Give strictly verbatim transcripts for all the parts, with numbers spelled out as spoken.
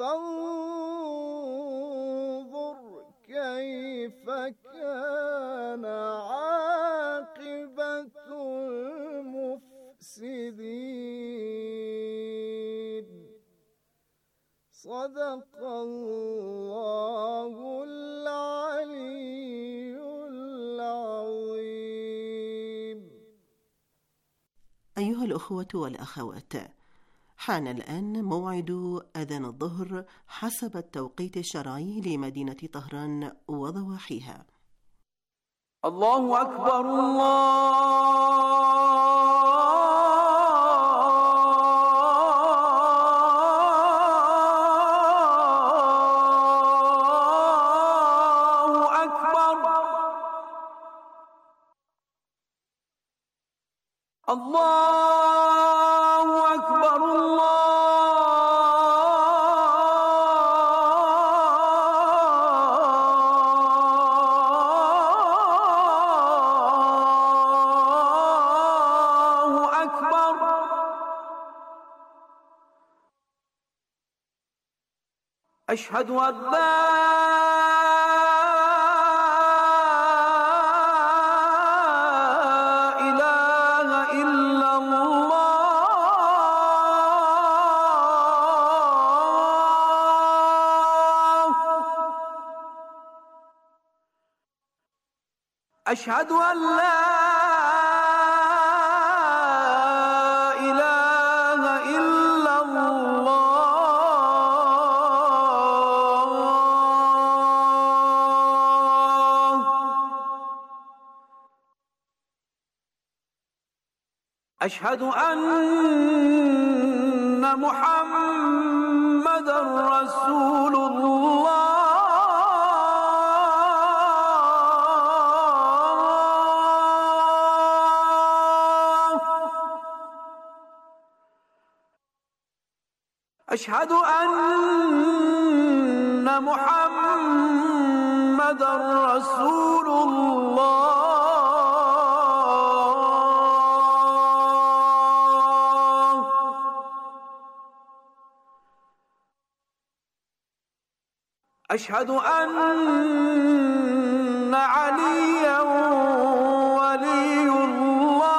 فانظر كيف كان عاقبة المفسدين. صدق الله العلي العظيم. أيها الأخوة والأخوات، حان الآن موعد أذان الظهر حسب التوقيت الشرعي لمدينة طهران وضواحيها. الله أكبر، الله أكبر، الله أكبر، الله أكبر. أشهد أن لا أشهد أن لا إله إلا الله. أشهد أن محمدًا رسول الله. أشهد أن محمدًا رسول الله. أشهد أن عليًا ولي الله.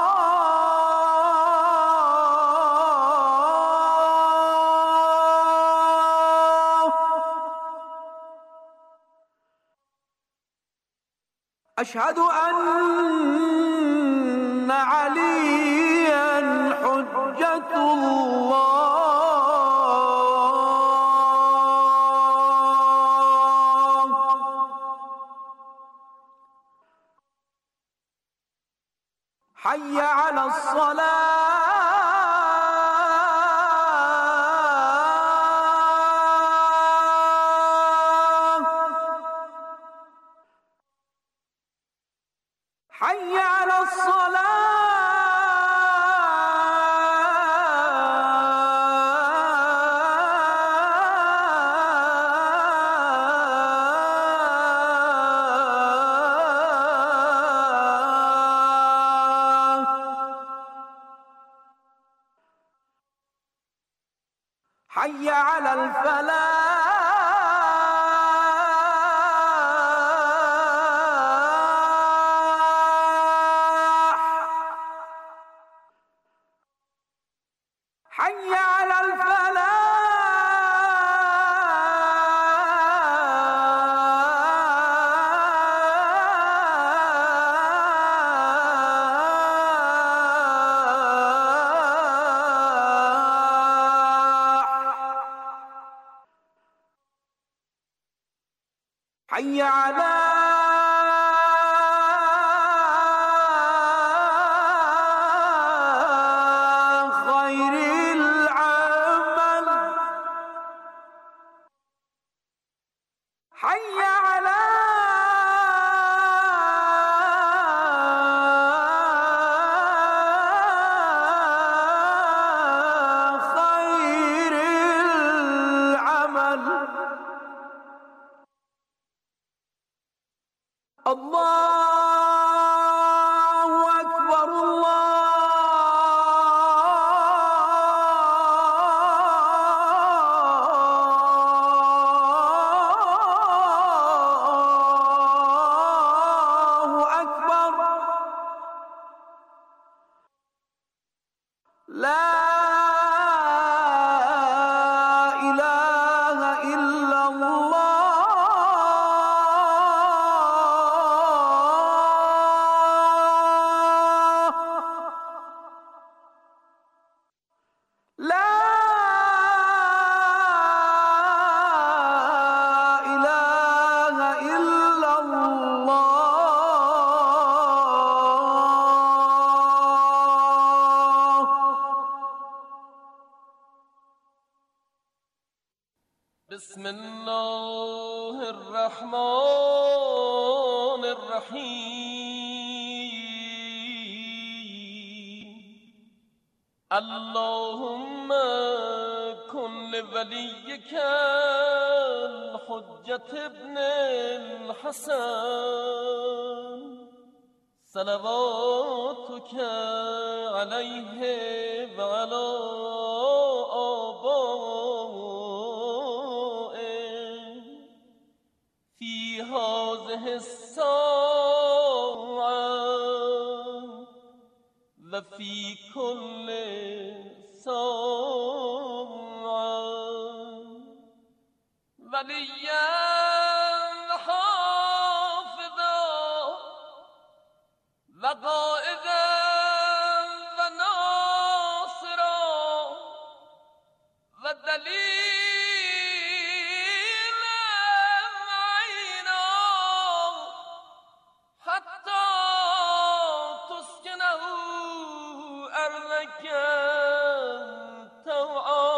أشهد أن عليا حجة الله. حي على الصلاة. حي على الصلاة. حي على الفلاح. حي على الفلاح. حي على خير العمل. حي على خير العمل. الله أكبر، الله بسم الله الرحمن الرحیم. اللهم كن لوليك الحجة ابن الحسن صلواتك عليه وعلى آبائه في هذه الساعة وفي كل ساعة وليا حافظا وقائدا وناصرا ودليلا عينا حتى تسكنه أرضك طوعا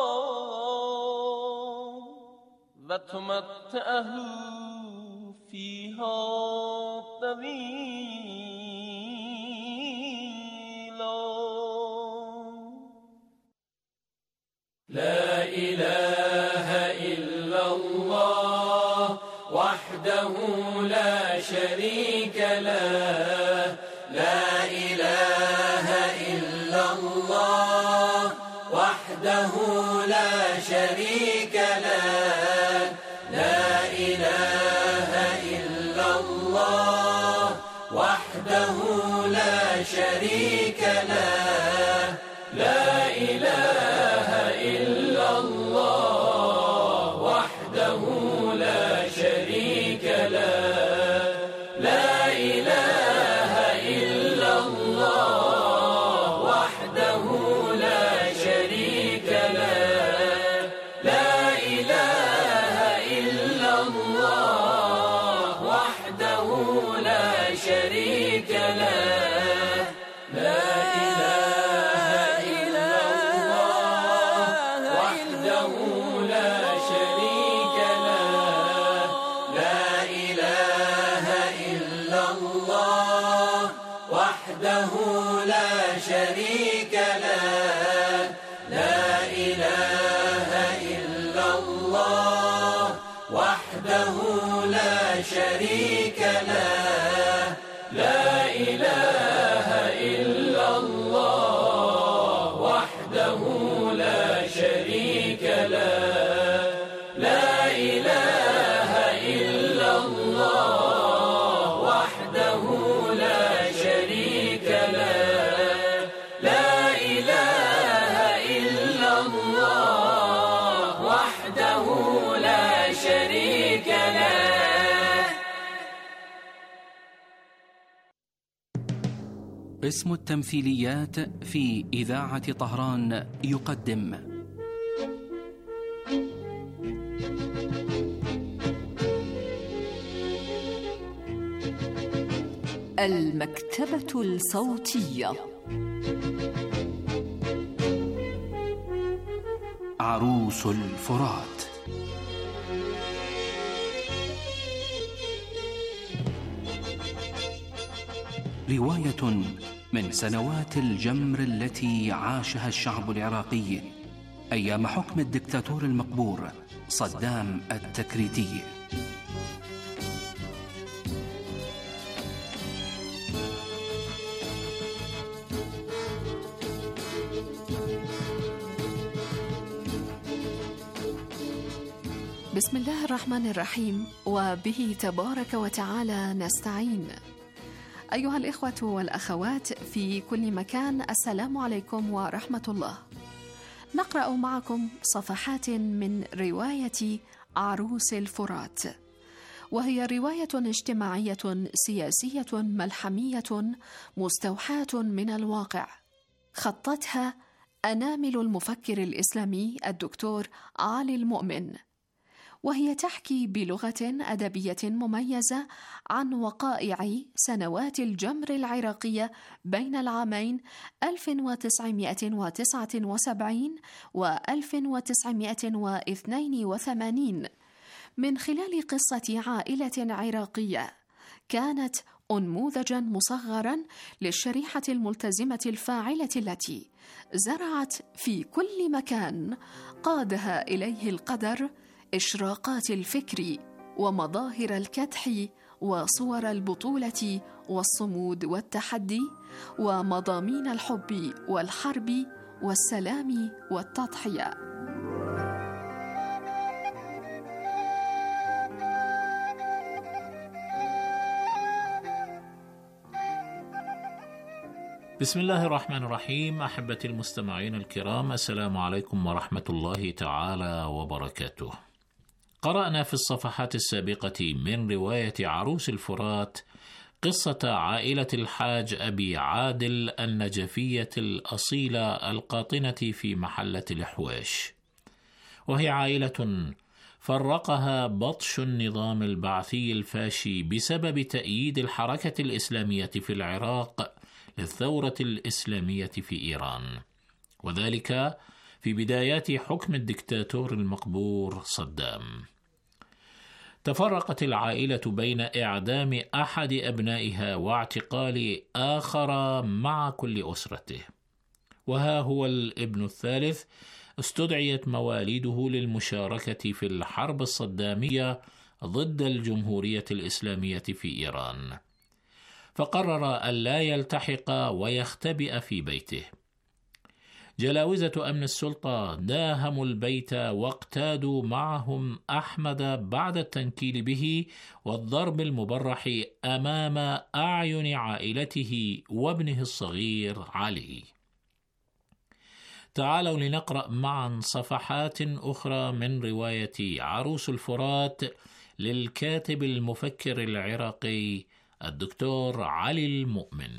وتمتعه فيها طويلا. لا إله إلا الله وحده لا شريك له. لا إله إلا الله وحده لا شريك له. لا إله إلا الله وحده لا شريك له. لا إله إلا الله وحده لا شريك له. لا إله إلا الله وحده لا شريك له. لا إله إلا الله وحده لا شريك له. لا إله إلا الله وحده لا شريك له. لا إله إلا الله وحده لا شريك له. لا إله إلا الله وحده لا شريك له. لا إله إلا الله وحده لا شريك له. لا إله إلا الله وحده لا شريك له. لا إله إلا الله وحده لا شريك له. قسم التمثيليات في إذاعة طهران يقدم المكتبة الصوتية. عروس الفرات. رواية من سنوات الجمر التي عاشها الشعب العراقي أيام حكم الدكتاتور المقبور صدام التكريتي. بسم الله الرحمن الرحيم، وبه تبارك وتعالى نستعين. أيها الإخوة والأخوات في كل مكان، السلام عليكم ورحمة الله. نقرأ معكم صفحات من رواية عروس الفرات، وهي رواية اجتماعية سياسية ملحمية مستوحاة من الواقع، خطتها أنامل المفكر الإسلامي الدكتور علي المؤمن، وهي تحكي بلغة أدبية مميزة عن وقائع سنوات الجمر العراقية بين العامين ألف وتسعمائة وتسعة وسبعين و ألف وتسعمائة واثنين وثمانين من خلال قصة عائلة عراقية كانت أنموذجا مصغرا للشريحة الملتزمة الفاعلة التي زرعت في كل مكان قادها إليه القدر إشراقات الفكر ومظاهر الكدح وصور البطولة والصمود والتحدي ومضامين الحب والحرب والسلام والتضحية. بسم الله الرحمن الرحيم. أحبتي المستمعين الكرام، السلام عليكم ورحمة الله تعالى وبركاته. قرأنا في الصفحات السابقة من رواية عروس الفرات قصة عائلة الحاج أبي عادل النجفية الأصيلة القاطنة في محلة الحويش، وهي عائلة فرقها بطش النظام البعثي الفاشي بسبب تأييد الحركة الإسلامية في العراق للثورة الإسلامية في إيران، وذلك في بدايات حكم الدكتاتور المقبور صدام. تفرقت العائلة بين إعدام أحد أبنائها واعتقال آخر مع كل أسرته، وها هو الابن الثالث استدعيت مواليده للمشاركة في الحرب الصدامية ضد الجمهورية الإسلامية في إيران، فقرر ألا يلتحق ويختبئ في بيته. جلاوزة أمن السلطة داهموا البيت واقتادوا معهم أحمد بعد التنكيل به والضرب المبرح أمام أعين عائلته وابنه الصغير علي. تعالوا لنقرأ معا صفحات أخرى من رواية عروس الفرات للكاتب المفكر العراقي الدكتور علي المؤمن.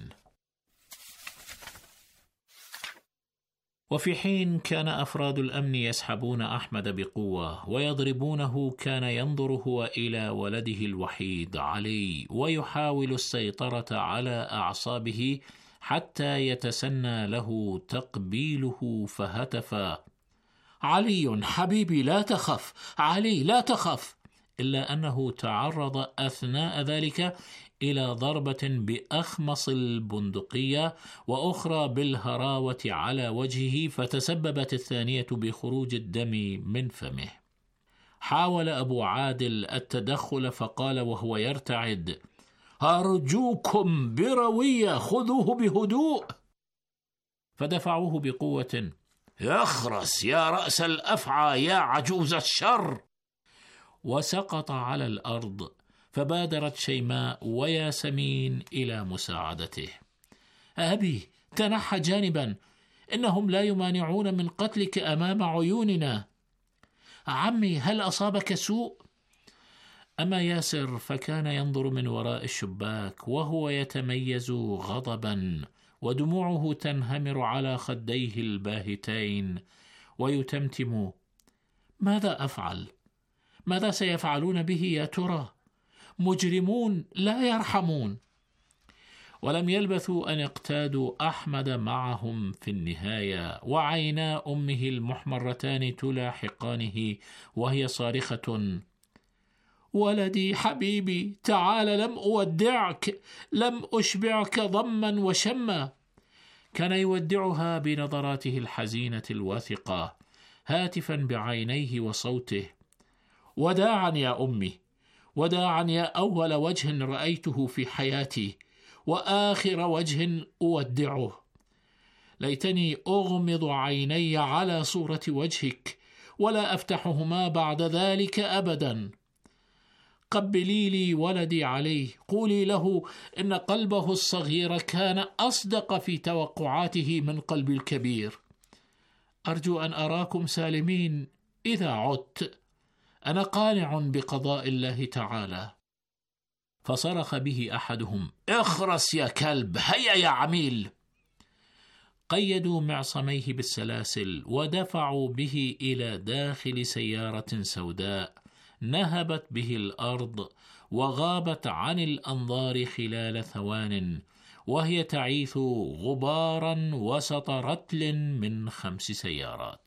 وفي حين كان أفراد الأمن يسحبون أحمد بقوة ويضربونه، كان ينظر هو إلى ولده الوحيد علي ويحاول السيطرة على أعصابه حتى يتسنى له تقبيله، فهتف: علي حبيبي لا تخف، علي لا تخف، إلا أنه تعرض أثناء ذلك إلى ضربة بأخمص البندقية وأخرى بالهراوة على وجهه، فتسببت الثانية بخروج الدم من فمه. حاول أبو عادل التدخل فقال وهو يرتعد: أرجوكم بروية، خذوه بهدوء. فدفعوه بقوة: اخرس يا رأس الأفعى يا عجوز الشر. وسقط على الأرض، فبادرت شيماء وياسمين إلى مساعدته. أبي تنحى جانبا، إنهم لا يمانعون من قتلك أمام عيوننا. عمي هل أصابك سوء؟ أما ياسر فكان ينظر من وراء الشباك وهو يتميز غضبا، ودموعه تنهمر على خديه الباهتين، ويتمتم: ماذا أفعل؟ ماذا سيفعلون به يا ترى؟ مجرمون لا يرحمون. ولم يلبثوا أن اقتادوا أحمد معهم في النهاية، وعينا أمه المحمرتان تلاحقانه وهي صارخة: ولدي حبيبي تعال، لم أودعك، لم أشبعك ضما وشما. كان يودعها بنظراته الحزينة الواثقة، هاتفا بعينيه وصوته: وداعا يا أمي، وداعا يا أول وجه رأيته في حياتي وآخر وجه أودعه. ليتني أغمض عيني على صورة وجهك ولا أفتحهما بعد ذلك أبدا. قبلي لي ولدي عليه، قولي له إن قلبه الصغير كان أصدق في توقعاته من قلب الكبير. أرجو أن أراكم سالمين إذا عدت، أنا قانع بقضاء الله تعالى. فصرخ به أحدهم: اخرس يا كلب، هيا يا عميل. قيدوا معصميه بالسلاسل ودفعوا به إلى داخل سيارة سوداء نهبت به الأرض وغابت عن الأنظار خلال ثوان، وهي تعيث غبارا وسط رتل من خمس سيارات.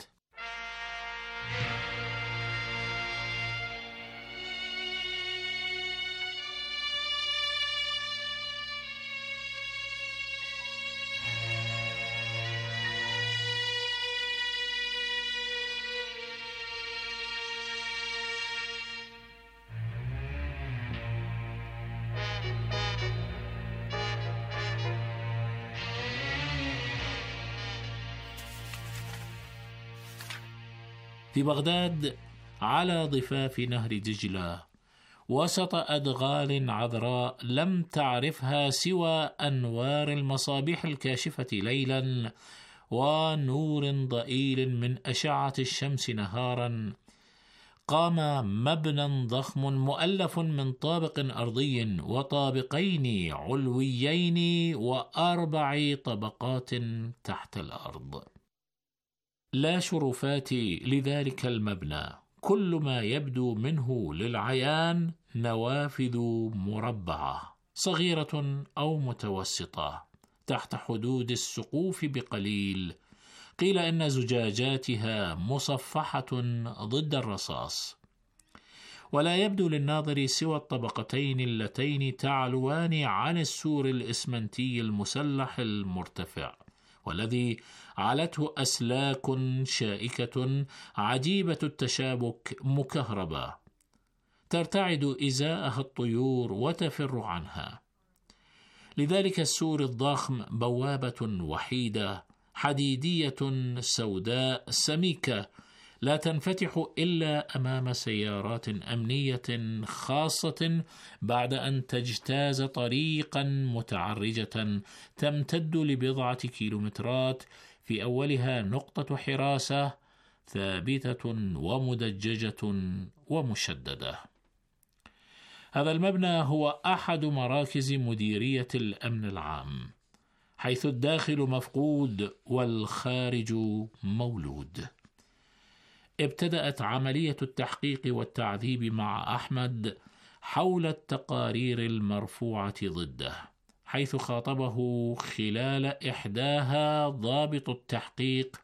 في بغداد على ضفاف نهر دجلة وسط أدغال عذراء لم تعرفها سوى أنوار المصابيح الكاشفة ليلا ونور ضئيل من أشعة الشمس نهارا، قام مبنى ضخم مؤلف من طابق أرضي وطابقين علويين وأربع طبقات تحت الأرض. لا شرفات لذلك المبنى، كل ما يبدو منه للعيان نوافذ مربعة صغيرة أو متوسطة تحت حدود السقوف بقليل، قيل إن زجاجاتها مصفحة ضد الرصاص، ولا يبدو للناظر سوى الطبقتين اللتين تعلوان عن السور الإسمنتي المسلح المرتفع، والذي علته أسلاك شائكة عجيبة التشابك مكهربة ترتعد إزاءها الطيور وتفر عنها. لذلك السور الضخم بوابة وحيدة حديدية سوداء سميكة لا تنفتح إلا أمام سيارات أمنية خاصة بعد أن تجتاز طريقا متعرجة تمتد لبضعة كيلومترات، في أولها نقطة حراسة ثابتة ومدججة ومشددة. هذا المبنى هو أحد مراكز مديرية الأمن العام، حيث الداخل مفقود والخارج مولود. ابتدأت عملية التحقيق والتعذيب مع أحمد حول التقارير المرفوعة ضده، حيث خاطبه خلال إحداها ضابط التحقيق: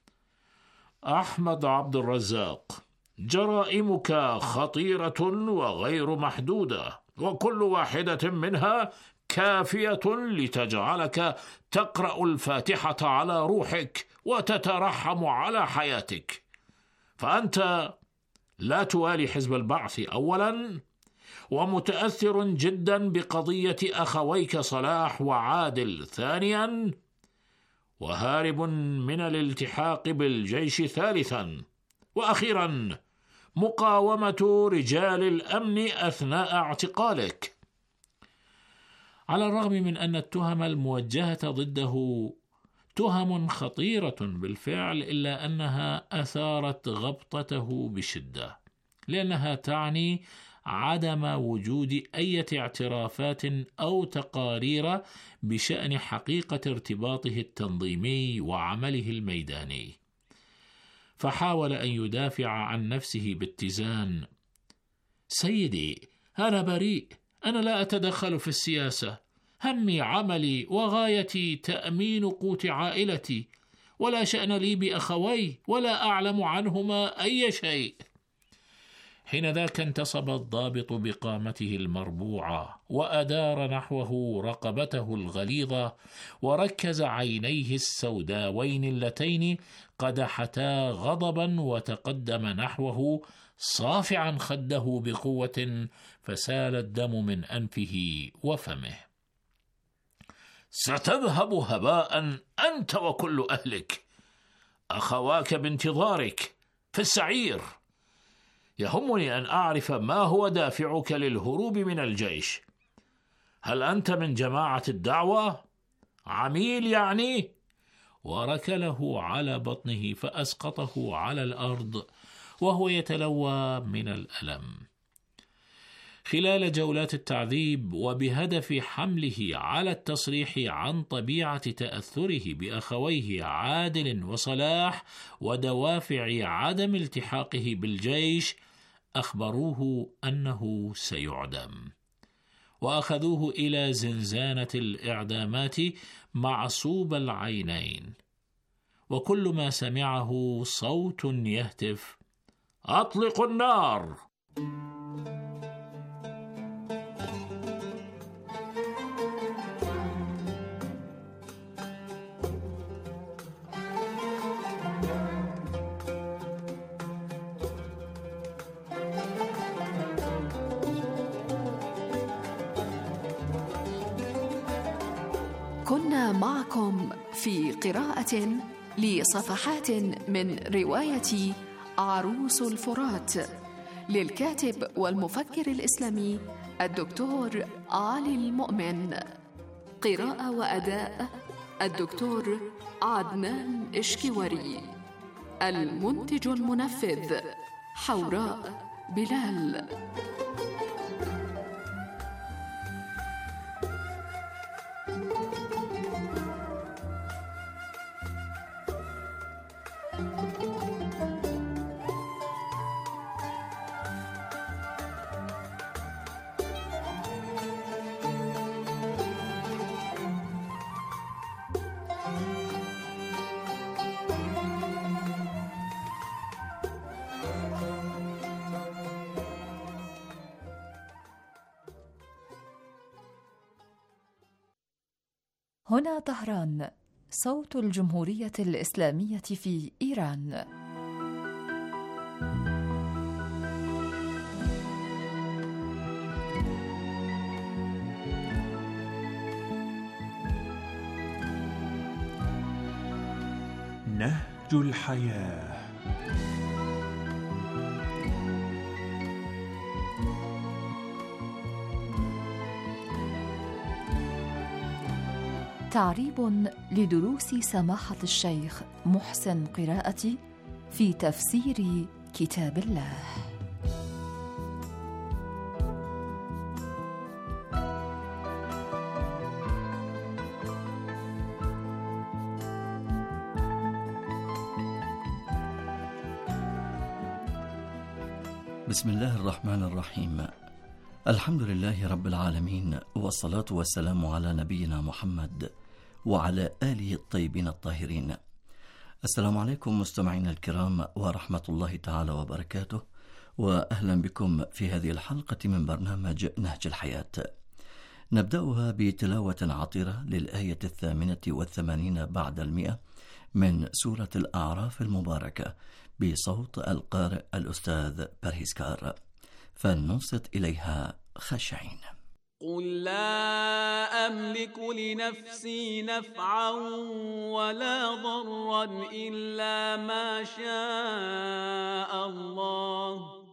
أحمد عبد الرزاق، جرائمك خطيرة وغير محدودة، وكل واحدة منها كافية لتجعلك تقرأ الفاتحة على روحك وتترحم على حياتك. فأنت لا توالي حزب البعث أولا، ومتأثر جدا بقضية أخويك صلاح وعادل ثانيا، وهارب من الالتحاق بالجيش ثالثا، وأخيرا مقاومة رجال الأمن أثناء اعتقالك. على الرغم من أن التهم الموجهة ضده تهم خطيرة بالفعل، إلا أنها أثارت غبطته بشدة، لأنها تعني عدم وجود أي اعترافات أو تقارير بشأن حقيقة ارتباطه التنظيمي وعمله الميداني. فحاول أن يدافع عن نفسه باتزان: سيدي، أنا بريء، أنا لا أتدخل في السياسة، همي عملي وغايتي تأمين قوت عائلتي، ولا شأن لي بأخوي ولا أعلم عنهما أي شيء. حينذاك انتصب الضابط بقامته المربوعة وأدار نحوه رقبته الغليظة، وركز عينيه السوداوين اللتين قدحتا غضبا، وتقدم نحوه صافعا خده بقوة، فسال الدم من أنفه وفمه. ستذهب هباء أنت وكل أهلك، أخواك بانتظارك في السعير. يهمني أن أعرف ما هو دافعك للهروب من الجيش. هل أنت من جماعة الدعوة؟ عميل يعني؟ وركله على بطنه فأسقطه على الأرض وهو يتلوى من الألم. خلال جولات التعذيب وبهدف حمله على التصريح عن طبيعة تأثره بأخويه عادل وصلاح ودوافع عدم التحاقه بالجيش، أخبروه أنه سيعدم، وأخذوه إلى زنزانة الإعدامات معصوب العينين، وكل ما سمعه صوت يهتف: أطلقوا النار! كنا معكم في قراءة لصفحات من رواية عروس الفرات للكاتب والمفكر الإسلامي الدكتور علي المؤمن. قراءة وأداء الدكتور عدنان إشكواري. المنتج المنفذ حوراء بلال. هنا طهران، صوت الجمهورية الإسلامية في إيران. نهج الحياة. تعريب لدروس سماحة الشيخ محسن قراءتي في تفسير كتاب الله. بسم الله الرحمن الرحيم. الحمد لله رب العالمين، والصلاة والسلام على نبينا محمد وعلى آله الطيبين الطاهرين. السلام عليكم مستمعينا الكرام ورحمة الله تعالى وبركاته، وأهلا بكم في هذه الحلقة من برنامج نهج الحياة. نبدأها بتلاوة عطرة للآية الثامنة والثمانين بعد المئة من سورة الأعراف المباركة بصوت القارئ الأستاذ برهيسكار، فلننصت إليها خاشعين. قل لا أملك لنفسي نفعا ولا ضرا إلا ما شاء الله،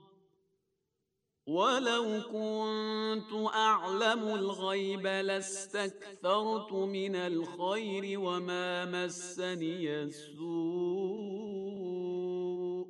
ولو كنت أعلم الغيب لاستكثرت من الخير وما مسني السوء،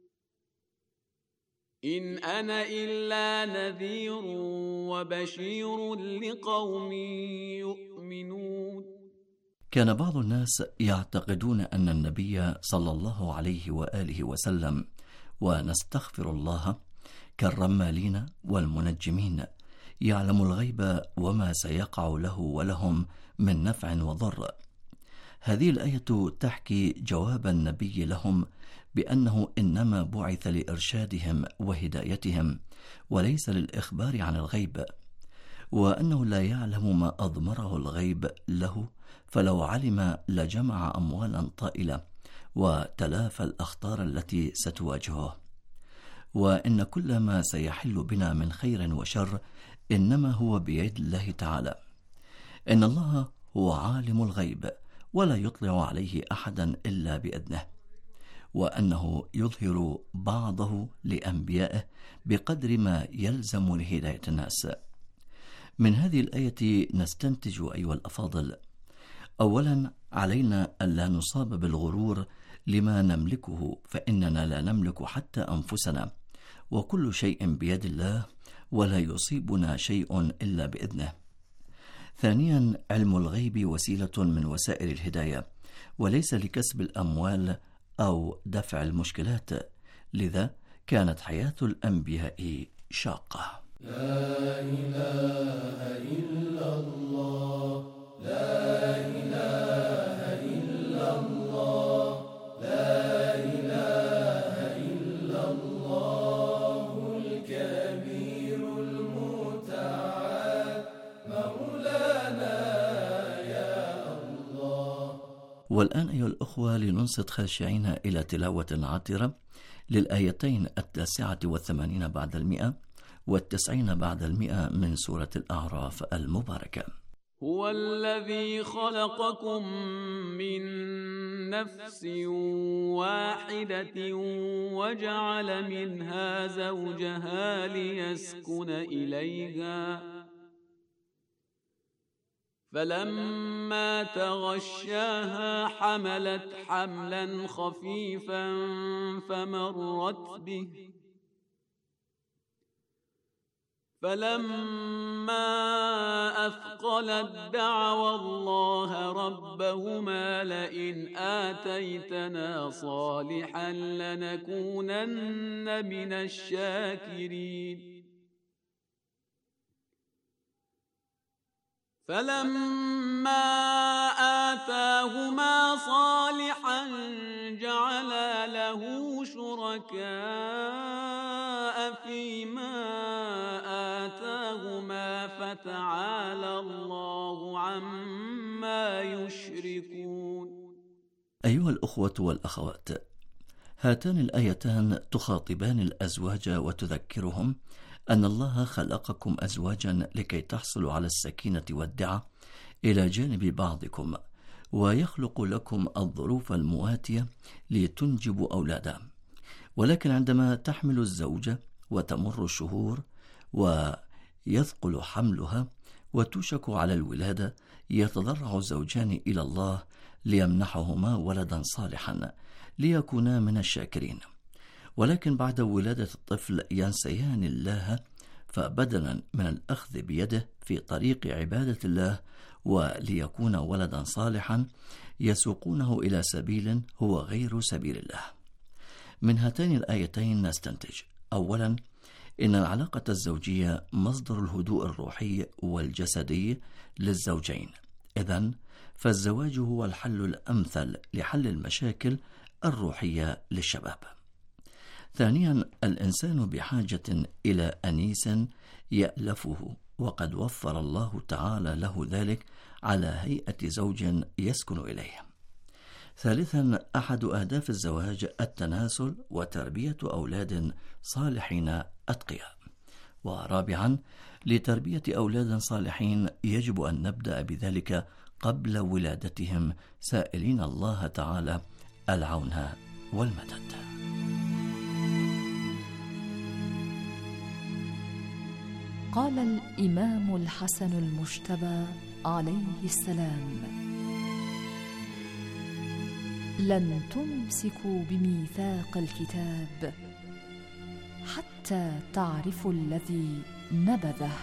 إن أنا إلا نذير وبشير لقوم يؤمنون. كان بعض الناس يعتقدون أن النبي صلى الله عليه وآله وسلم، ونستغفر الله، كالرمالين والمنجمين، يعلم الغيب وما سيقع له ولهم من نفع وضر. هذه الآية تحكي جواب النبي لهم بأنه إنما بعث لإرشادهم وهدايتهم وليس للإخبار عن الغيب، وأنه لا يعلم ما أضمره الغيب له، فلو علم لجمع أموالا طائلة وتلافى الأخطار التي ستواجهه، وإن كل ما سيحل بنا من خير وشر إنما هو بيد الله تعالى. إن الله هو عالم الغيب ولا يطلع عليه أحدا إلا بإذنه، وأنه يظهر بعضه لأنبيائه بقدر ما يلزم لهداية الناس. من هذه الآية نستنتج أيها الأفاضل: أولا، علينا ألا نصاب بالغرور لما نملكه، فإننا لا نملك حتى أنفسنا، وكل شيء بيد الله ولا يصيبنا شيء إلا بإذنه. ثانيا، علم الغيب وسيلة من وسائل الهداية، وليس لكسب الأموال أو دفع المشكلات، لذا كانت حياة الأنبياء شاقة. لا إله إلا الله، لا إله إلا الله، لا إله إلا الله الكبير المتعال مولانا يا الله. والآن أيها الأخوة لننصت خاشعين إلى تلاوة عطرة للآيتين التاسعة والثمانين بعد المئة والتسعين بعد المئة من سورة الأعراف المباركة. هو الذي خلقكم من نفس واحدة وجعل منها زوجها ليسكن إليها فلما تغشاها حملت حملا خفيفا فمرت به فلما أثقلت دعوا الله ربهما لئن آتيتنا صالحا لنكونن من الشاكرين فلما آتاهما صالحا جعلا له شركاء فيما آتاهما فتعالى الله عما يشركون. أيها الأخوة والأخوات، هاتان الآيتان تخاطبان الأزواج وتذكرهم أن الله خلقكم أزواجا لكي تحصلوا على السكينة والدعة إلى جانب بعضكم، ويخلق لكم الظروف المواتية لتنجبوا أولادا. ولكن عندما تحمل الزوجة وتمر الشهور ويثقل حملها وتوشك على الولادة، يتضرع الزوجان إلى الله ليمنحهما ولدا صالحا ليكونا من الشاكرين. ولكن بعد ولادة الطفل ينسيان الله، فبدلا من الأخذ بيده في طريق عبادة الله وليكون ولدا صالحا يسوقونه إلى سبيل هو غير سبيل الله. من هاتين الآيتين نستنتج: أولا، إن العلاقة الزوجية مصدر الهدوء الروحي والجسدي للزوجين، إذن فالزواج هو الحل الأمثل لحل المشاكل الروحية للشباب. ثانيا، الإنسان بحاجة إلى أنيس يألفه، وقد وفر الله تعالى له ذلك على هيئة زوج يسكن إليه. ثالثا، أحد أهداف الزواج التناسل وتربية أولاد صالحين أتقياء. ورابعا، لتربية أولاد صالحين يجب أن نبدأ بذلك قبل ولادتهم، سائلين الله تعالى العون والمدد. قال الإمام الحسن المجتبى عليه السلام: لن تمسكوا بميثاق الكتاب حتى تعرفوا الذي نبذه.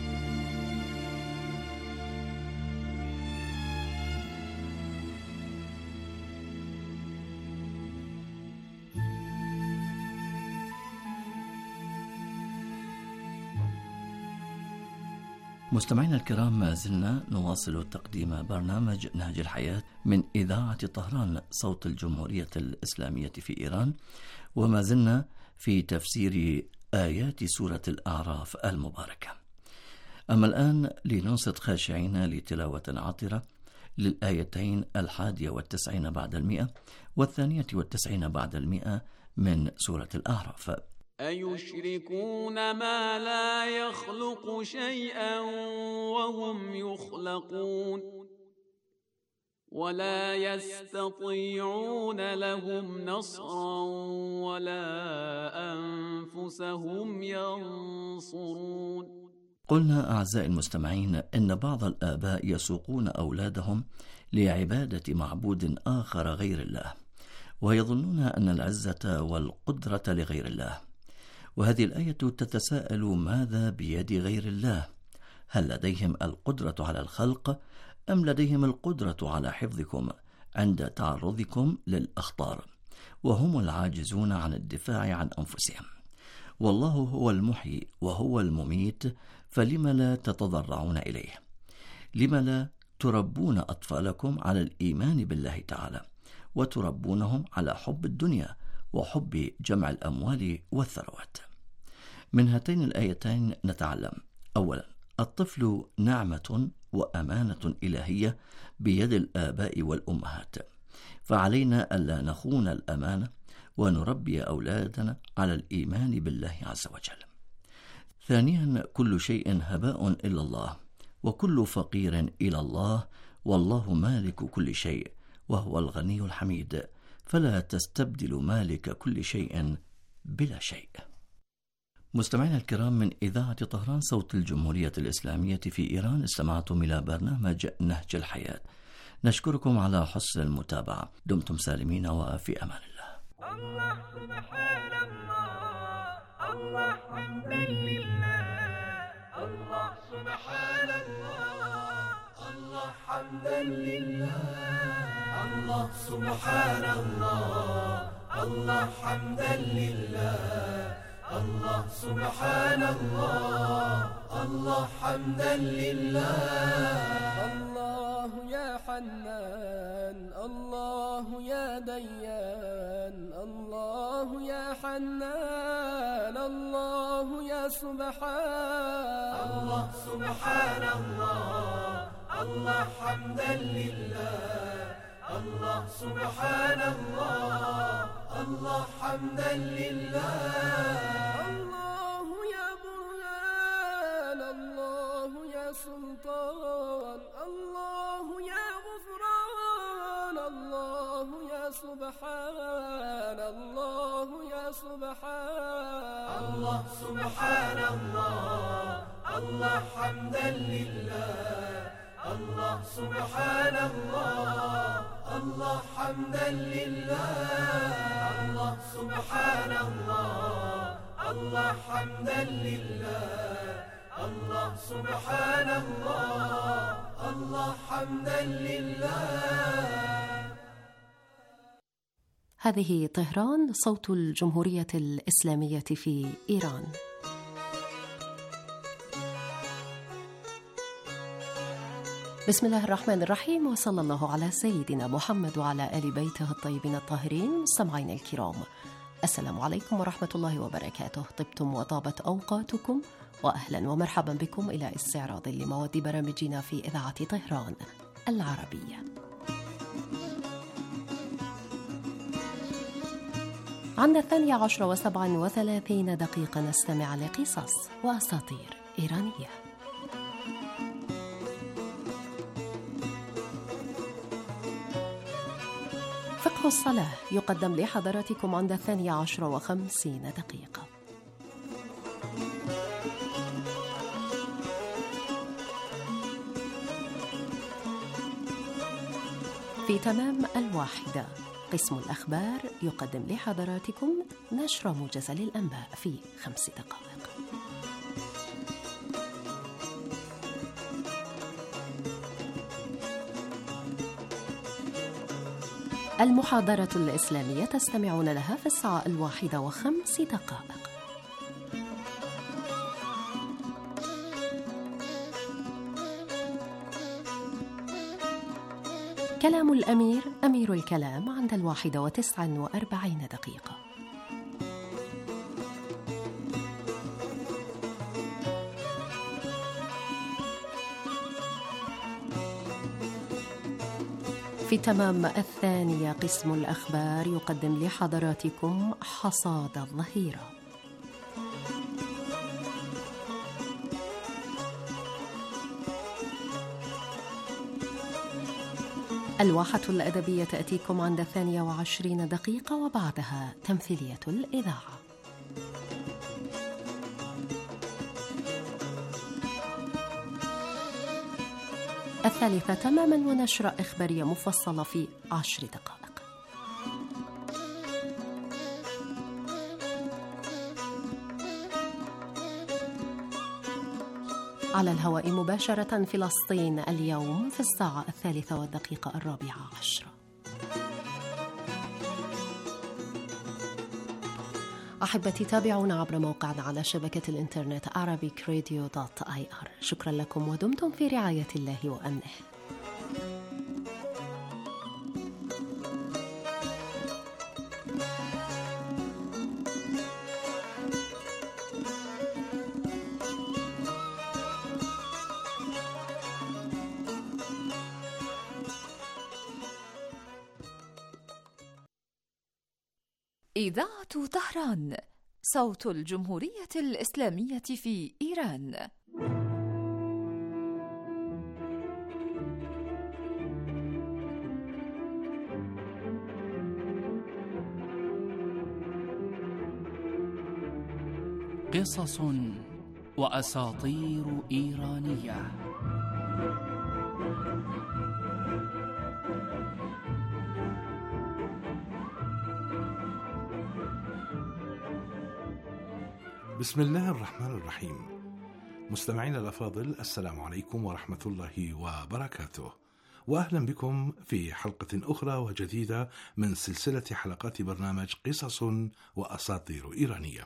مستمعينا الكرام، ما زلنا نواصل تقديم برنامج نهج الحياة من إذاعة طهران صوت الجمهورية الإسلامية في إيران، وما زلنا في تفسير آيات سورة الأعراف المباركة. أما الآن لننصت خاشعين لتلاوة عطرة للآيتين الحادية والتسعين بعد المئة والثانية والتسعين بعد المئة من سورة الأعراف. أيشركون ما لا يخلق شيئا وهم يخلقون ولا يستطيعون لهم نصرا ولا أنفسهم ينصرون. قلنا أعزائي المستمعين إن بعض الآباء يسوقون أولادهم لعبادة معبود آخر غير الله، ويظنون أن العزة والقدرة لغير الله. وهذه الآية تتساءل: ماذا بيد غير الله؟ هل لديهم القدرة على الخلق أم لديهم القدرة على حفظكم عند تعرضكم للأخطار؟ وهم العاجزون عن الدفاع عن أنفسهم. والله هو المحيي وهو المميت، فلم لا تتضرعون إليه؟ لم لا تربون أطفالكم على الإيمان بالله تعالى، وتربونهم على حب الدنيا وحب جمع الأموال والثروات؟ من هاتين الآيتين نتعلم: أولا، الطفل نعمة وأمانة إلهية بيد الآباء والأمهات، فعلينا ألا نخون الأمانة ونربي أولادنا على الإيمان بالله عز وجل. ثانيا، كل شيء هباء إلا الله، وكل فقير إلى الله، والله مالك كل شيء وهو الغني الحميد، فلا تستبدل مالك كل شيء بلا شيء. مستمعينا الكرام، من إذاعة طهران صوت الجمهورية الإسلامية في إيران، استمعتم إلى برنامج نهج الحياة. نشكركم على حسن المتابعة. دمتم سالمين وفي أمان الله. الله سبحان الله، الله حمدا لله، الله سبحان الله، الله حمدا لله، الله سبحان الله، الله حمدا لله، الله سبحان الله، الله حمدا لله. الله يا حنان، الله يا ديان، الله يا حنان، الله يا سبحان، الله سبحان الله، الله حمدا لله، الله سبحان الله، الله حمدا لله. الله يا برهان، الله يا سلطان، الله يا غفران، الله يا سبحان، الله يا سبحان، الله سبحان الله، الله حمدا لله، الله سبحان الله، الله حمدا لله. الله سبحان الله، الله حمدا لله، الله سبحان الله، الله حمدا لله. هذه طهران صوت الجمهورية الإسلامية في إيران. بسم الله الرحمن الرحيم، وصلى الله على سيدنا محمد وعلى آل بيته الطيبين الطاهرين. مستمعينا الكرام، السلام عليكم ورحمة الله وبركاته. طبتم وطابت أوقاتكم، وأهلا ومرحبا بكم إلى استعراض لمواد برامجنا في إذاعة طهران العربية. عند الثانية عشر وسبعا وثلاثين دقيقة نستمع لقصص وأساطير إيرانية. فقه الصلاة يقدم لحضراتكم عند الثانية عشر وخمسين دقيقة. في تمام الواحدة قسم الأخبار يقدم لحضراتكم نشر موجز للأنباء في خمس دقائق. المحاضرة الإسلامية تستمعون لها في الساعة الواحدة وخمس دقائق. كلام الأمير أمير الكلام عند الواحدة وتسع وأربعين دقيقة. في تمام الثانية قسم الأخبار يقدم لحضراتكم حصاد الظهيرة. الواحة الأدبية تأتيكم عند الثانية وعشرين دقيقة، وبعدها تمثيلية الإذاعة. الثالثة تماما ونشرة إخبارية مفصلة في عشر دقائق. على الهواء مباشرة فلسطين اليوم في الساعة الثالثة والدقيقة الرابعة عشرة. أحبتي تابعونا عبر موقعنا على شبكة الإنترنت arabic radio dot i r. شكرا لكم ودمتم في رعاية الله وأمنه. إذاعة طهران، صوت الجمهورية الإسلامية في إيران. قصص وأساطير إيرانية. بسم الله الرحمن الرحيم. مستمعينا الأفاضل، السلام عليكم ورحمة الله وبركاته، وأهلا بكم في حلقة أخرى وجديدة من سلسلة حلقات برنامج قصص وأساطير إيرانية.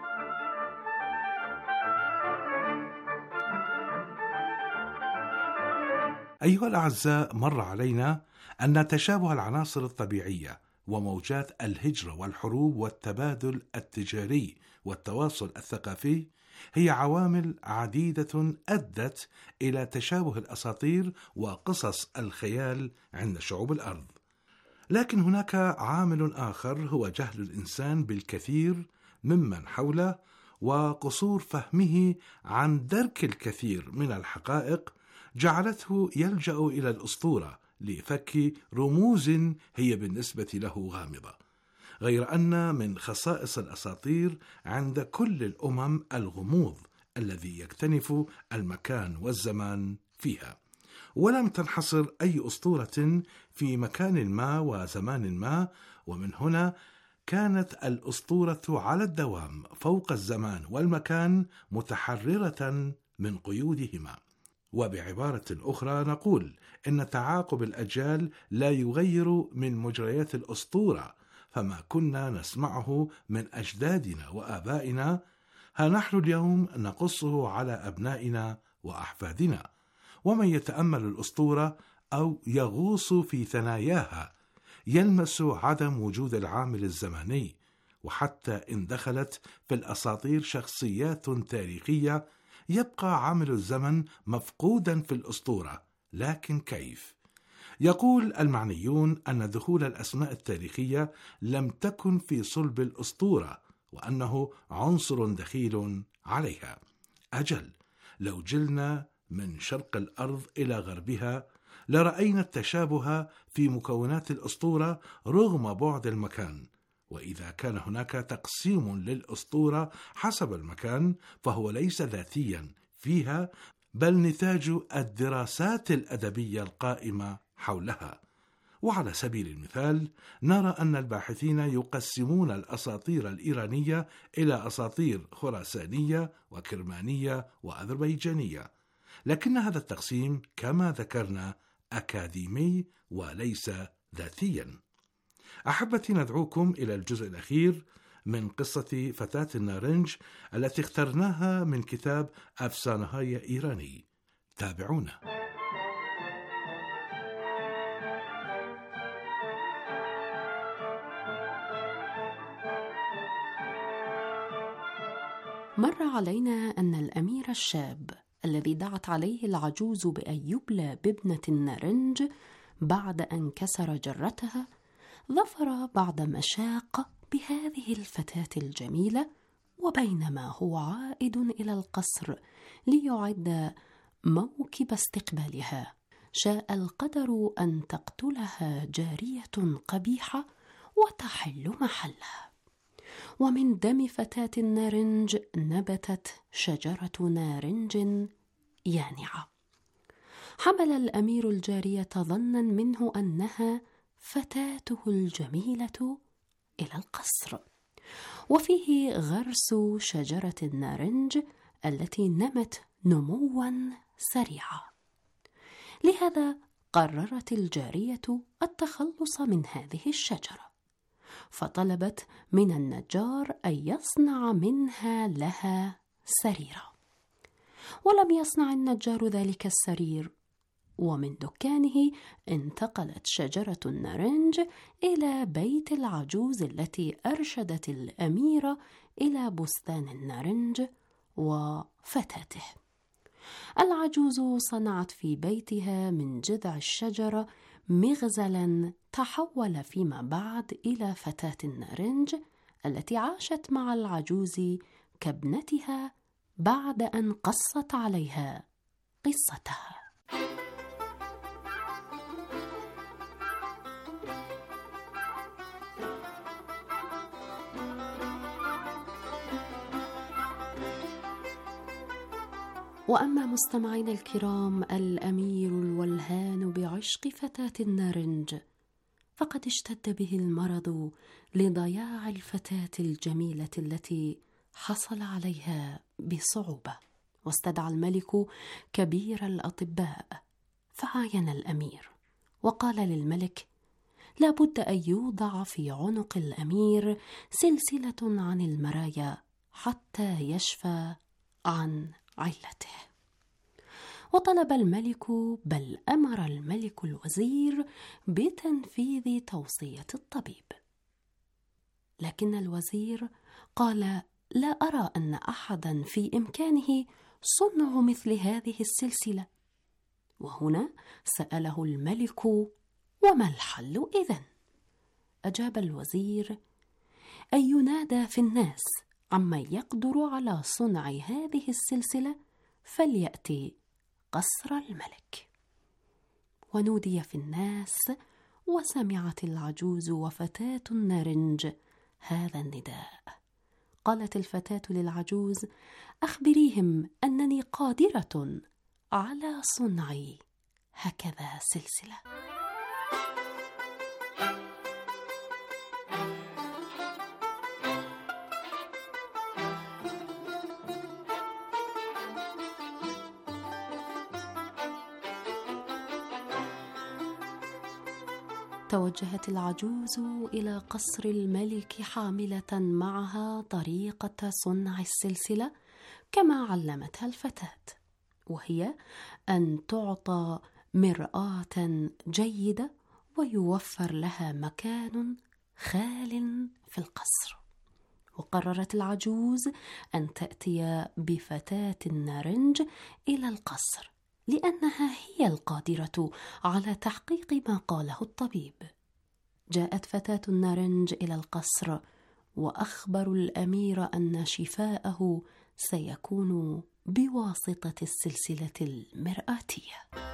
أيها الأعزاء، مر علينا أن تشابه العناصر الطبيعية وموجات الهجرة والحروب والتبادل التجاري والتواصل الثقافي هي عوامل عديدة أدت إلى تشابه الأساطير وقصص الخيال عند شعوب الأرض. لكن هناك عامل آخر هو جهل الإنسان بالكثير ممن حوله وقصور فهمه عن درك الكثير من الحقائق جعلته يلجأ إلى الأسطورة لفك رموز هي بالنسبة له غامضة. غير أن من خصائص الأساطير عند كل الأمم الغموض الذي يكتنف المكان والزمان فيها، ولم تنحصر أي أسطورة في مكان ما وزمان ما، ومن هنا كانت الأسطورة على الدوام فوق الزمان والمكان متحررة من قيودهما. وبعبارة أخرى نقول إن تعاقب الأجيال لا يغير من مجريات الأسطورة، فما كنا نسمعه من أجدادنا وآبائنا ها نحن اليوم نقصه على أبنائنا وأحفادنا. ومن يتأمل الأسطورة أو يغوص في ثناياها يلمس عدم وجود العامل الزمني، وحتى إن دخلت في الأساطير شخصيات تاريخية يبقى عامل الزمن مفقودا في الأسطورة. لكن كيف؟ يقول المعنيون أن دخول الأسماء التاريخية لم تكن في صلب الأسطورة، وأنه عنصر دخيل عليها. أجل، لو جلنا من شرق الأرض إلى غربها لرأينا التشابه في مكونات الأسطورة رغم بعد المكان. وإذا كان هناك تقسيم للأسطورة حسب المكان فهو ليس ذاتيا فيها، بل نتاج الدراسات الأدبية القائمة حولها. وعلى سبيل المثال نرى أن الباحثين يقسمون الأساطير الإيرانية إلى أساطير خراسانية وكرمانية وأذربيجانية، لكن هذا التقسيم كما ذكرنا أكاديمي وليس ذاتيا. أحبتي، ندعوكم إلى الجزء الأخير من قصة فتاة النارنج التي اخترناها من كتاب أفسانهاي إيراني. تابعونا. مر علينا أن الأمير الشاب الذي دعت عليه العجوز بأن يبلى بابنة النارنج بعد أن كسر جرتها ظفر بعد مشاق بهذه الفتاة الجميلة، وبينما هو عائد إلى القصر ليعد موكب استقبالها شاء القدر أن تقتلها جارية قبيحة وتحل محلها. ومن دم فتاة النارنج نبتت شجرة نارنج يانعة. حمل الأمير الجارية ظنا منه أنها فتاته الجميلة إلى القصر، وفيه غرس شجرة النارنج التي نمت نموا سريعا. لهذا قررت الجارية التخلص من هذه الشجرة، فطلبت من النجار أن يصنع منها لها سريرا. ولم يصنع النجار ذلك السرير، ومن دكانه انتقلت شجرة النارنج إلى بيت العجوز التي أرشدت الأميرة إلى بستان النارنج وفتاته. العجوز صنعت في بيتها من جذع الشجرة مغزلا تحول فيما بعد إلى فتاة النارنج التي عاشت مع العجوز كابنتها بعد أن قصت عليها قصتها. وأما مستمعين الكرام، الأمير الولهان بعشق فتاة النارنج فقد اشتد به المرض لضياع الفتاة الجميلة التي حصل عليها بصعوبة، واستدعى الملك كبير الأطباء فعاين الأمير وقال للملك: لا بد أن يوضع في عنق الأمير سلسلة عن المرايا حتى يشفى عن علته. وطلب الملك، بل أمر الملك الوزير بتنفيذ توصية الطبيب، لكن الوزير قال: لا أرى أن أحدا في إمكانه صنع مثل هذه السلسلة. وهنا سأله الملك: وما الحل إذن؟ أجاب الوزير: أن ينادى في الناس عمن يقدر على صنع هذه السلسلة فليأتي قصر الملك. ونودي في الناس، وسمعت العجوز وفتاة النارنج هذا النداء. قالت الفتاة للعجوز: أخبريهم أنني قادرة على صنع هكذا سلسلة. توجهت العجوز إلى قصر الملك حاملة معها طريقة صنع السلسلة كما علمتها الفتاة، وهي أن تعطى مرآة جيدة ويوفر لها مكان خال في القصر. وقررت العجوز أن تأتي بفتاة النارنج إلى القصر لأنها هي القادرة على تحقيق ما قاله الطبيب. جاءت فتاة النارنج إلى القصر وأخبروا الأمير أن شفاءه سيكون بواسطة السلسلة المرآتية.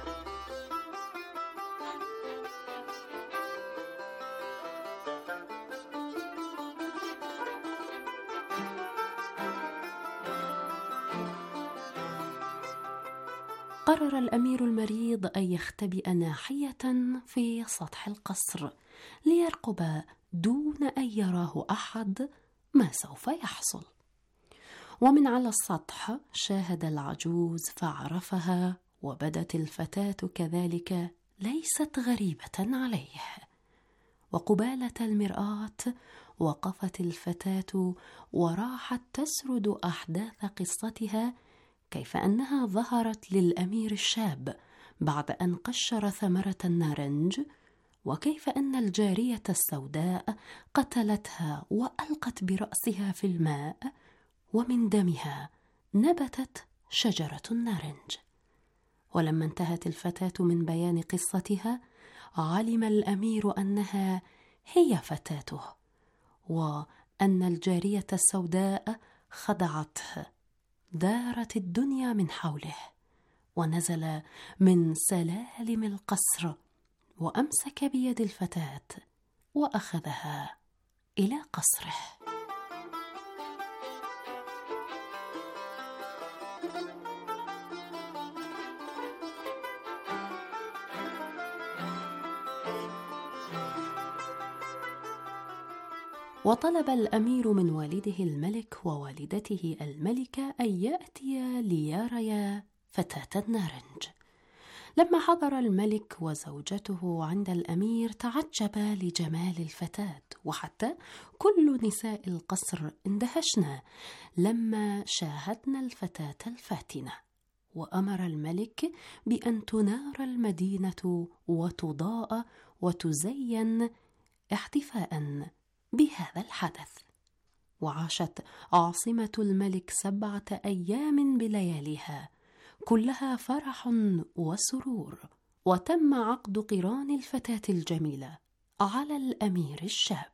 قرر الأمير المريض أن يختبئ ناحية في سطح القصر ليرقب دون أن يراه أحد ما سوف يحصل. ومن على السطح شاهد العجوز فعرفها، وبدت الفتاة كذلك ليست غريبة عليه. وقبالة المرآة وقفت الفتاة وراحت تسرد أحداث قصتها، كيف أنها ظهرت للأمير الشاب بعد أن قشر ثمرة النارنج، وكيف أن الجارية السوداء قتلتها وألقت برأسها في الماء، ومن دمها نبتت شجرة النارنج. ولما انتهت الفتاة من بيان قصتها علم الأمير أنها هي فتاته، وأن الجارية السوداء خدعته. دارت الدنيا من حوله، ونزل من سلالم القصر وأمسك بيد الفتاة وأخذها إلى قصره. وطلب الأمير من والده الملك ووالدته الملكة أن يأتيا ليريا فتاة النارنج، لما حضر الملك وزوجته عند الأمير تعجب لجمال الفتاة، وحتى كل نساء القصر اندهشنا لما شاهدنا الفتاة الفاتنة. وأمر الملك بأن تنار المدينة وتضاء وتزين احتفاء بهذا الحدث. وعاشت عاصمة الملك سبعة أيام بلياليها كلها فرح وسرور، وتم عقد قران الفتاة الجميلة على الأمير الشاب.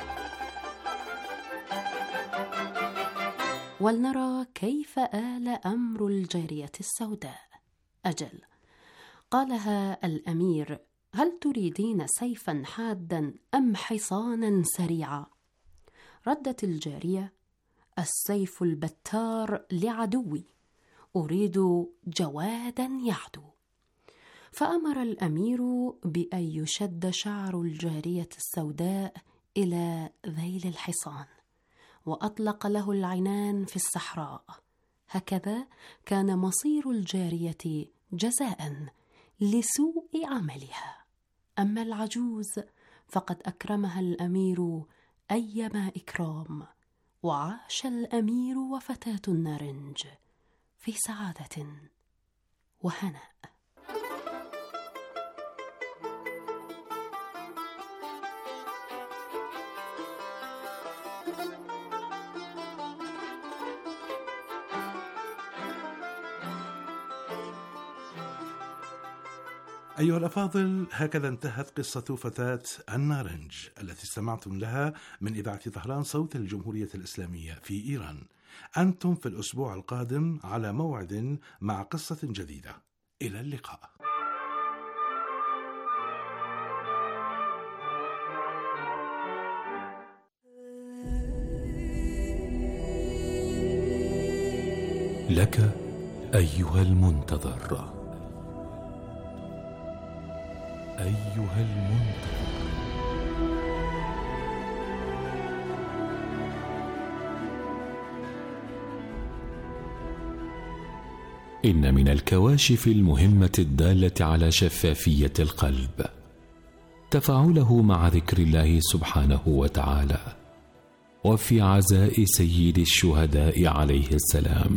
ولنرى كيف آل أمر الجارية السوداء. أجل، قالها الأمير: هل تريدين سيفا حادا أم حصانا سريعا؟ ردت الجارية: السيف البتار لعدوي، أريد جوادا يعدو. فأمر الأمير بأن يشد شعر الجارية السوداء إلى ذيل الحصان، وأطلق له العنان في الصحراء. هكذا كان مصير الجارية جزاء لسوء عملها. أما العجوز فقد أكرمها الأمير أيما إكرام، وعاش الأمير وفتاة النارنج في سعادة وهناء. أيها الأفاضل، هكذا انتهت قصة فتاة النارنج التي استمعتم لها من إذاعة طهران صوت الجمهورية الإسلامية في إيران. أنتم في الأسبوع القادم على موعد مع قصة جديدة. إلى اللقاء. لك أيها المنتظر، أيها المنتظر، إن من الكواشف المهمة الدالة على شفافية القلب تفاعله مع ذكر الله سبحانه وتعالى، وفي عزاء سيد الشهداء عليه السلام،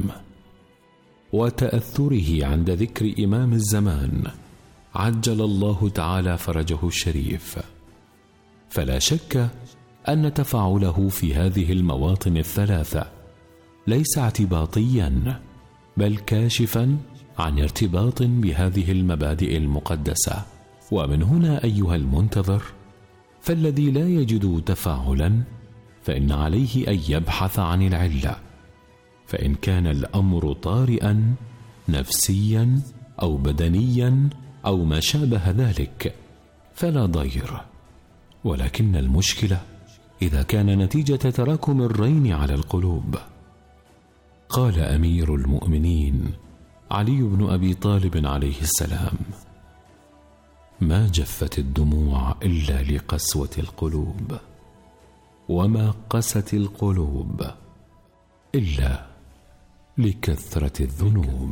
وتأثره عند ذكر إمام الزمان عجل الله تعالى فرجه الشريف. فلا شك أن تفاعله في هذه المواطن الثلاثة ليس اعتباطيا، بل كاشفا عن ارتباط بهذه المبادئ المقدسة. ومن هنا أيها المنتظر، فالذي لا يجد تفاعلا فإن عليه أن يبحث عن العلة، فإن كان الأمر طارئا نفسيا أو بدنيا أو ما شابه ذلك فلا ضير، ولكن المشكلة إذا كان نتيجة تراكم الرين على القلوب. قال أمير المؤمنين علي بن أبي طالب عليه السلام: ما جفت الدموع إلا لقسوة القلوب، وما قست القلوب إلا لكثرة الذنوب.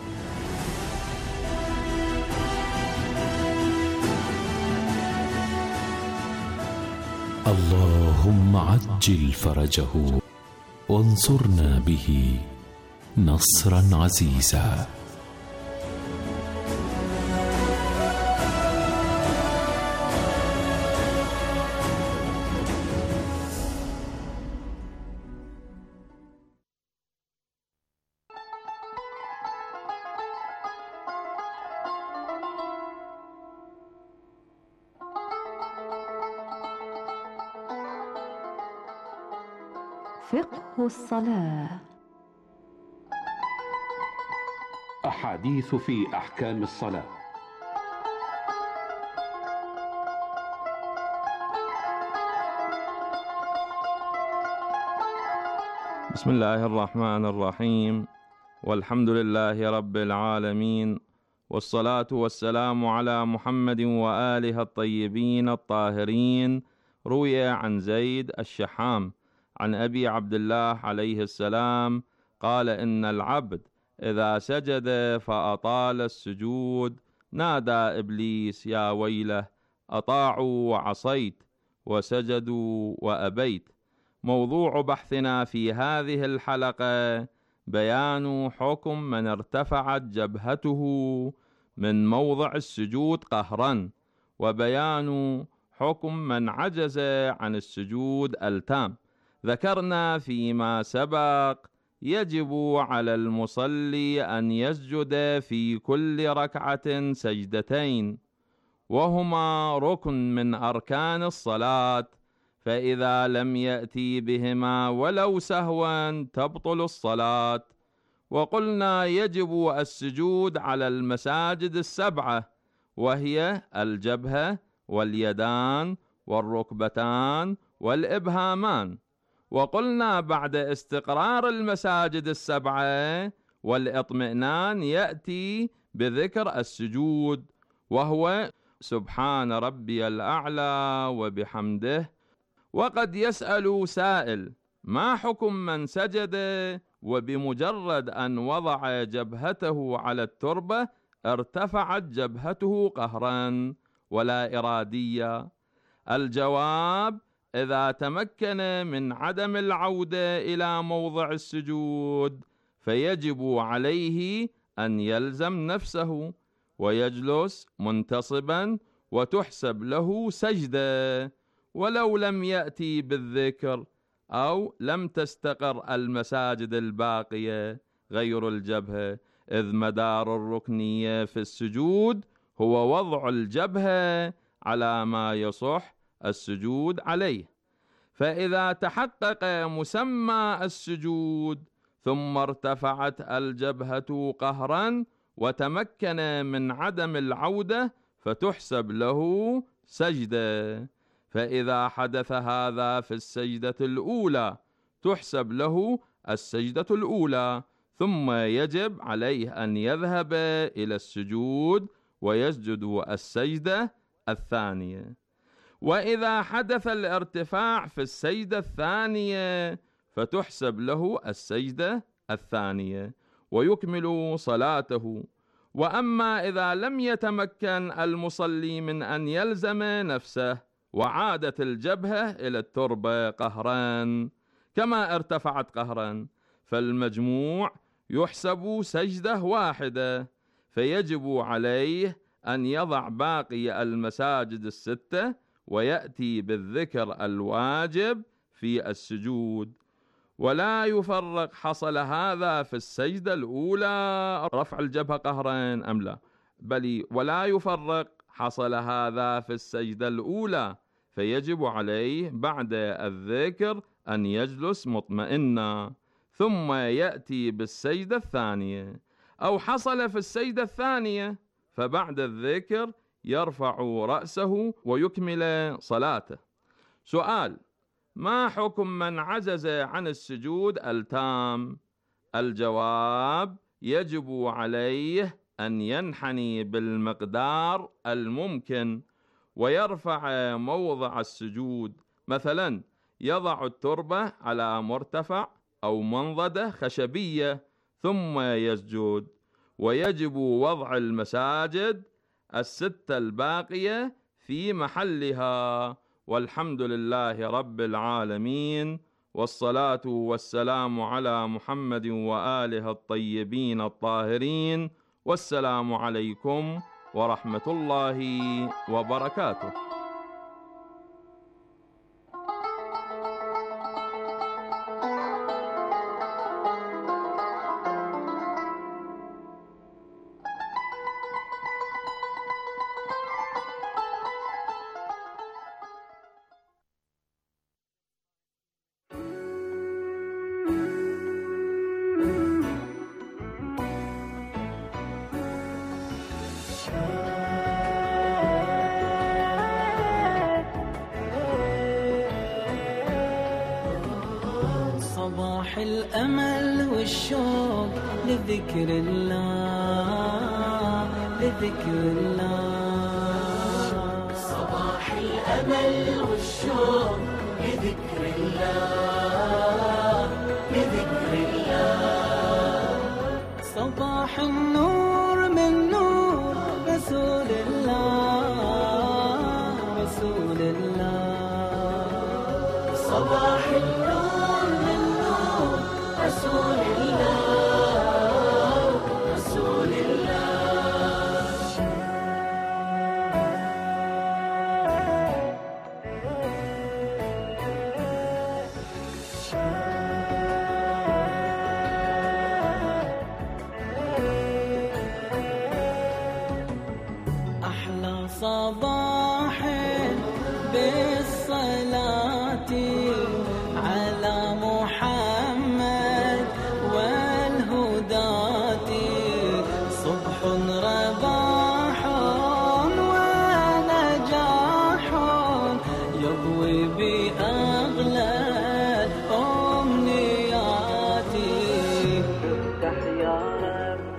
اللهم عجل فرجه وانصرنا به نصرا عزيزا. فقه الصلاة. أحاديث في أحكام الصلاة. بسم الله الرحمن الرحيم، والحمد لله رب العالمين، والصلاة والسلام على محمد وآله الطيبين الطاهرين. روي عن زيد الشحام عن أبي عبد الله عليه السلام قال: إن العبد إذا سجد فأطال السجود نادى إبليس يا ويله أطاعوا وعصيت وسجدوا وأبيت. موضوع بحثنا في هذه الحلقة بيان حكم من ارتفعت جبهته من موضع السجود قهرا، وبيان حكم من عجز عن السجود التام. ذكرنا فيما سبق يجب على المصلي أن يسجد في كل ركعة سجدتين، وهما ركن من أركان الصلاة، فإذا لم يأتي بهما ولو سهوا تبطل الصلاة. وقلنا يجب السجود على المساجد السبعة، وهي الجبهة واليدان والركبتان والإبهامان. وقلنا بعد استقرار المساجد السبعة والاطمئنان يأتي بذكر السجود، وهو سبحان ربي الأعلى وبحمده. وقد يسأل سائل: ما حكم من سجد وبمجرد أن وضع جبهته على التربة ارتفعت جبهته قهرا ولا إرادية؟ الجواب: إذا تمكن من عدم العودة إلى موضع السجود فيجب عليه أن يلزم نفسه ويجلس منتصبا وتحسب له سجدة، ولو لم يأتي بالذكر أو لم تستقر المساجد الباقية غير الجبهة، إذ مدار الركنية في السجود هو وضع الجبهة على ما يصح السجود عليه. فإذا تحقق مسمى السجود ثم ارتفعت الجبهة قهرا وتمكن من عدم العودة فتحسب له سجدة. فإذا حدث هذا في السجدة الأولى تحسب له السجدة الأولى، ثم يجب عليه أن يذهب إلى السجود ويسجد السجدة الثانية. وإذا حدث الارتفاع في السجدة الثانية فتحسب له السجدة الثانية ويكمل صلاته. وأما إذا لم يتمكن المصلي من أن يلزم نفسه وعادت الجبهة إلى التربة قهرا كما ارتفعت قهرا، فالمجموع يحسب سجدة واحدة، فيجب عليه أن يضع باقي المساجد الستة ويأتي بالذكر الواجب في السجود، ولا يفرق حصل هذا في السجدة الأولى رفع الجبهة قهرا أم لا، بل ولا يفرق حصل هذا في السجدة الأولى، فيجب عليه بعد الذكر أن يجلس مطمئنا ثم يأتي بالسجدة الثانية، أو حصل في السجدة الثانية فبعد الذكر يرفع رأسه ويكمل صلاته. سؤال: ما حكم من عجز عن السجود التام؟ الجواب: يجب عليه أن ينحني بالمقدار الممكن ويرفع موضع السجود، مثلا يضع التربة على مرتفع أو منضدة خشبية ثم يسجد. ويجب وضع المساجد الستة الباقية في محلها، والحمد لله رب العالمين، والصلاة والسلام على محمد وآله الطيبين الطاهرين، والسلام عليكم ورحمة الله وبركاته. صباح الأمل والشوق لذكر الله لذكر الله. صباح الأمل والشوق لذكر الله لذكر الله. صباح النور من نور رسول الله رسول الله. صباح النور من نور رسول الله رسول الله. أحلى صباح بالصلاة على محمد والهداة. صبح رباح ونجاح يضوي بأغلى أمنياتي. افتح يا رب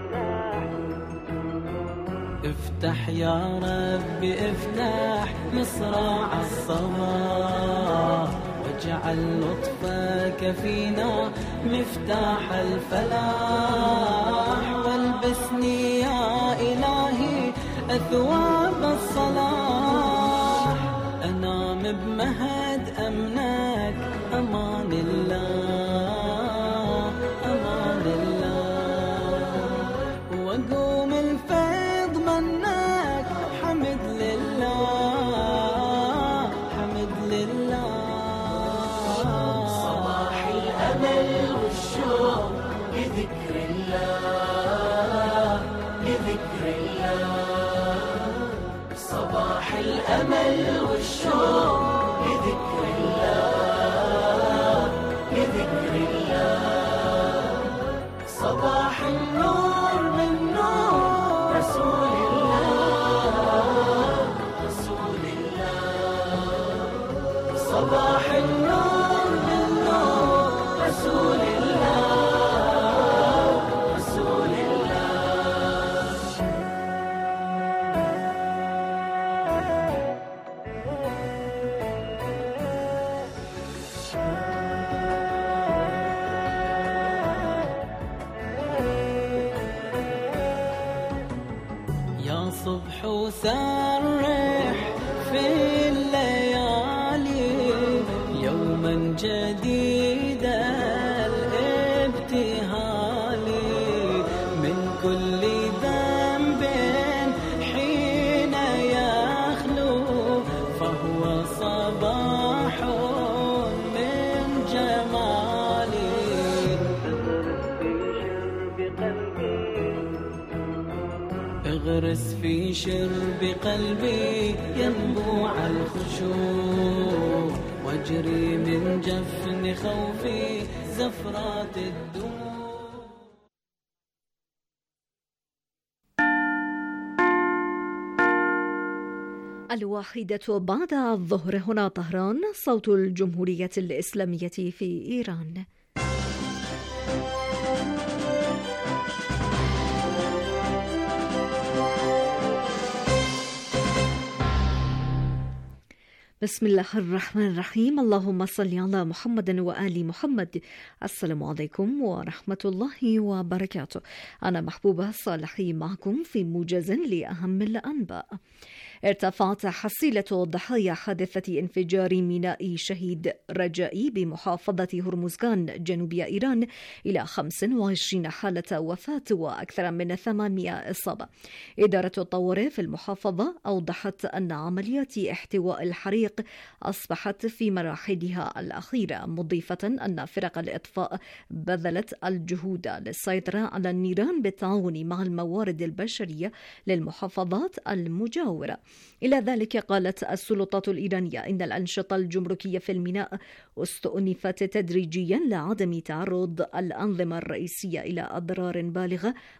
افتح افتح يا رب افتح مصراع الصباح. واجعل لطفك فينا مفتاح الفلاح. والبسني يا إلهي أثواب الصلاح. أنام بمهد أمنك أمان الله أمان الله. وقوم الفيض منك حمد لله حمد لله. صباح الأمل والشوق لذكر الله لذكر الله. صباح الأمل والشوق لذكر الله لذكر الله. صباح النور من نور رسول الله رسول الله. صباح النور من نور رسول الله رسول الله. يا صبح وسرح في الليالي يوما جديدا الابتهال. من كل ذنب حين يخلو فهو صباح من جمالي. اغرس في شرب قلبي ينبوع الخشوع. واجري من جفن خوفي زفرات الدموع. الواحدة بعد الظهر هنا طهران، صوت الجمهورية الإسلامية في إيران. بسم الله الرحمن الرحيم. اللهم صل على محمد وآل محمد. السلام عليكم ورحمة الله وبركاته. أنا محبوبة صالحي معكم في موجز لأهم الأنباء. ارتفعت حصيلة ضحايا حادثة انفجار ميناء شهيد رجائي بمحافظة هرمزغان جنوب إيران إلى خمس وعشرين حالة وفاة وأكثر من ثمانمائة إصابة. إدارة الطوارئ في المحافظة أوضحت أن عمليات احتواء الحريق أصبحت في مراحلها الأخيرة، مضيفة أن فرق الإطفاء بذلت الجهود للسيطرة على النيران بالتعاون مع الموارد البشرية للمحافظات المجاورة. إلى ذلك قالت السلطات الإيرانية إن الأنشطة الجمركية في الميناء استؤنفت تدريجيا لعدم تعرض الأنظمة الرئيسية إلى أضرار بالغة،